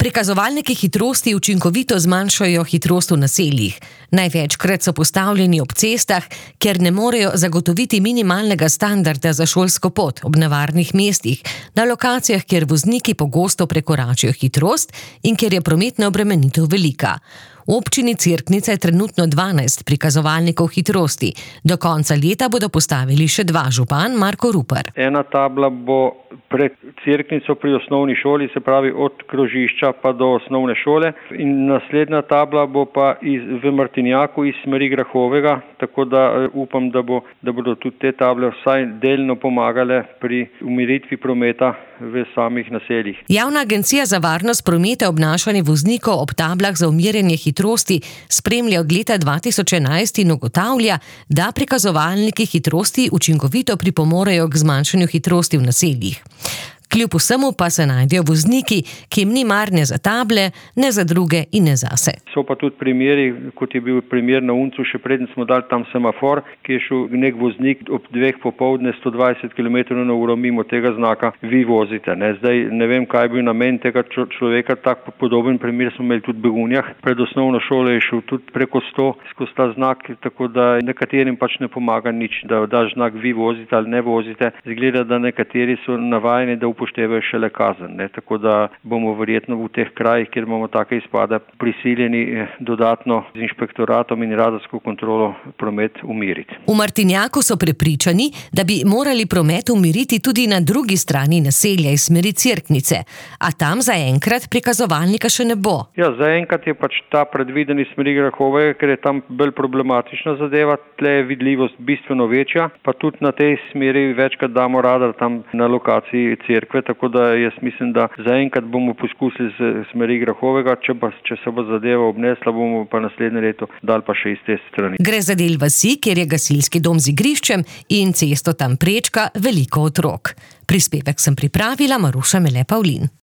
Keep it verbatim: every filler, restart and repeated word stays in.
Prikazovalniki hitrosti učinkovito zmanjšajo hitrost v naseljih. Največkrat so postavljeni ob cestah, ker ne morejo zagotoviti minimalnega standarda za šolsko pot ob nevarnih mestih, na lokacijah, kjer vozniki pogosto prekoračijo hitrost in kjer je prometna obremenitev velika. V občini Cerknica je trenutno dvanajst prikazovalnikov hitrosti. Do konca leta bodo postavili še dva, župan Marko Rupar. Ena tabla bo pred Cerknico pri osnovni šoli, se pravi od krožišča pa do osnovne šole, in naslednja tabla bo pa iz, v Martinjaku iz smeri Grahovega, tako da upam, da, bo, da bodo tudi te table vsaj delno pomagale pri umiritvi prometa v samih naseljih. Javna agencija za varnost prometa obnašanje voznikov ob tablah za umirjanje hitrosti spremlja od leta dva tisoč enajst in ugotavlja, da prikazovalniki hitrosti učinkovito pripomorejo k zmanjšanju hitrosti v naseljih. Kljub vsemu pa se najdejo vozniki, ki jim ni mar ne za table, ne za druge in ne zase. So pa tudi primeri, kot je bil primer na Uncu, še preden smo dali tam semafor, ki je šel nek voznik ob dveh popoldne sto dvajset kilometrov na uro mimo tega znaka, vi vozite. Ne? Zdaj ne vem, kaj je bil namen tega človeka, tak podoben primer smo imeli tudi v Begunjah. Pred osnovno šolo je šel tudi preko sto skozi ta znak, tako da nekaterim pač ne pomaga nič, da daš znak vi vozite ali ne vozite. Zgleda, da nekateri so navajeni, da upoštevajo šele kazen. Ne? Tako da bomo verjetno v teh krajih, kjer imamo take izpada, prisiljeni dodatno z inšpektoratom in radarsko kontrolo promet umiriti. V Martinjaku so prepričani, da bi morali promet umiriti tudi na drugi strani naselja iz smeri Cerknice, a tam zaenkrat prikazovalnika še ne bo. Ja, zaenkrat je pač ta predviden iz smeri Grahovega, ker je tam bolj problematična zadeva, tle je vidljivost bistveno večja, pa tudi na tej smeri večkrat damo radar tam na lokaciji Cerkve, tako da jaz mislim, da zaenkrat bomo poskusili z smeri Grahovega, če, pa, če se bo zadeva obnesla, bomo pa naslednje leto dali pa še iz te strani. Gre za del vasi, kjer je gasilski dom z igriščem in cesto tam prečka veliko otrok. Prispevek sem pripravila Maruša Mele Pavlin.